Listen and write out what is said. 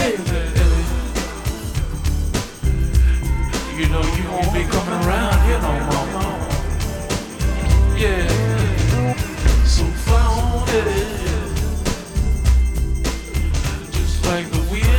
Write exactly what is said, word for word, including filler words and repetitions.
You know you won't be coming around here no more. Yeah.